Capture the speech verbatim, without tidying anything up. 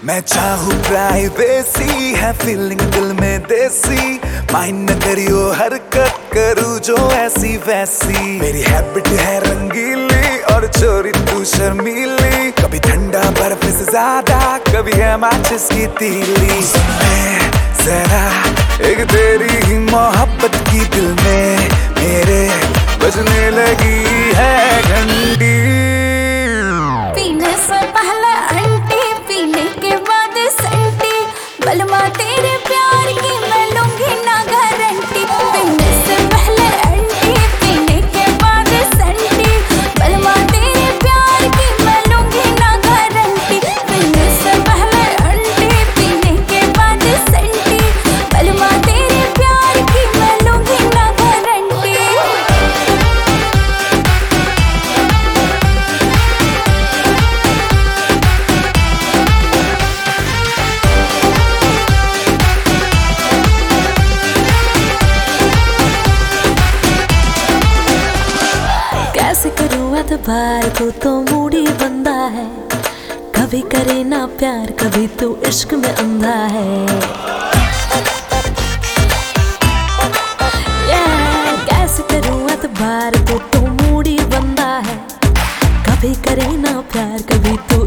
मैं चाहूँ प्राइवेसी है फीलिंग दिल में देसी, माइंड न करियो हरकत करूँ जो ऐसी वैसी। मेरी हैबिट है रंगीली और चोरी तू शर्मीली, कभी ठंडा बर्फ से ज्यादा कभी है माचिस की तीली। मैं जरा एक तेरी ही मोहब्बत की दिल में मेरे बजने लगी है घंटी। पीने से पहले अंटी, पीने के बाद संटी, बलमा तेरे प्यार की मैं लूंगी ना गारंटी। पीने से पहले अंटी, पीने के बाद संटी, बलमा तेरे प्यार की मैं लूंगी ना गारंटी। पीने से पहले अंटी, पीने के बाद संटी, बलमा तेरे प्यार की मैं लूंगी ना गारंटी। कैसे करूँ एतबार को तो मूडी बंदा है, कभी करे ना प्यार कभी तो इश्क में अंधा है। yeah, कैसे करूँ एतबार को तो मूडी बंदा है, कभी करे ना प्यार कभी तो